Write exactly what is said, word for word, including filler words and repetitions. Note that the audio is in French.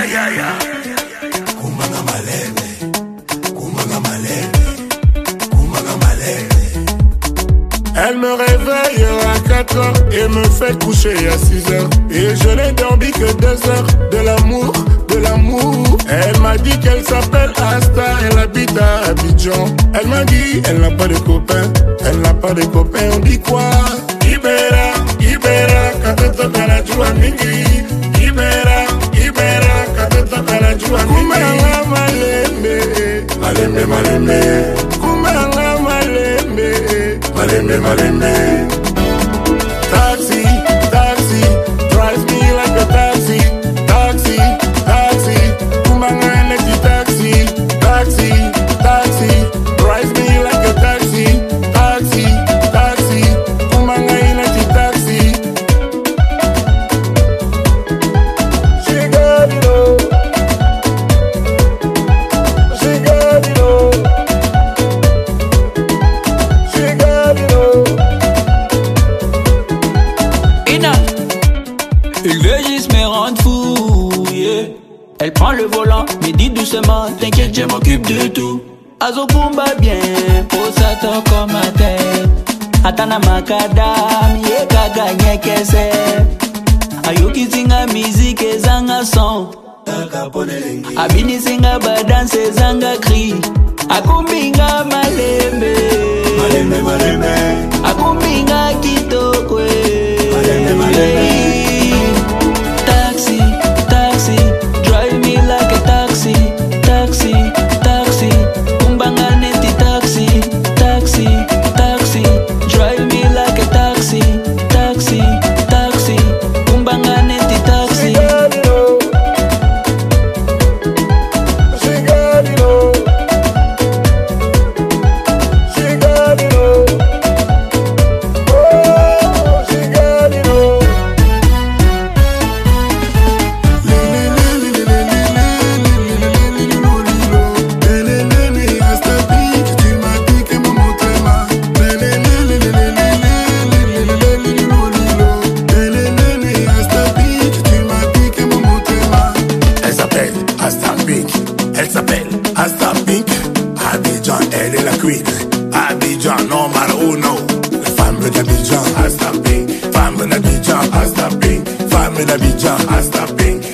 Aïe aïe aïe. Kumanga malene, kumanga malene, kumanga malene. Elle me réveille à quatre heures et me fait coucher à six heures. Et je n'ai dormi que deux heures. De l'amour, de l'amour. Elle m'a dit qu'elle s'appelle Asta, elle habite à Abidjan. Elle m'a dit elle n'a pas de copain, elle n'a pas de copain. On dit quoi? Ibera, Ibera, katata kanajua mingi. Ibera, Ibera, katata kanajua mingi. Kumanga malembe, malembe malembe. Kumanga malembe, malembe malembe. Taxi, taxi, drives me like a taxi. Taxi, taxi, kumanga energy taxi. Taxi, taxi, drives me like a taxi. Taxi, taxi, kumanga energy taxi. She got it all. She got it all. She got it all. Ina, il veut juste me rendre fou, yeah. Elle prend le volant, mais dit doucement, t'inquiète, je m'occupe de tout. Azo Kumba bien, posato comme ma tête. Atana makadam, ye kaganye kese. Ayoki singa musique et zanga son. Abini singa badance zanga cri. Akumbinga malembe, Malembe malembe. akumbinga kitokwe. Malembe, malembe. Taxi, taxi, drive me like a taxi. Taxi, taxi, kumbanga neti taxi. Taxi, taxi, drive me like a taxi. Taxi, taxi, kumbanga neti taxi. She got it all. She got it all. Oh, she got it all. Elle s'appelle Asta Pink. Elle s'appelle Asta Pink. Abidjan, elle est la queen. Abidjan, normal ou non. Femme d'Abidjan, Asta Pink. Femme d'Abidjan, Asta Pink. Femme d'Abidjan, Asta Pink.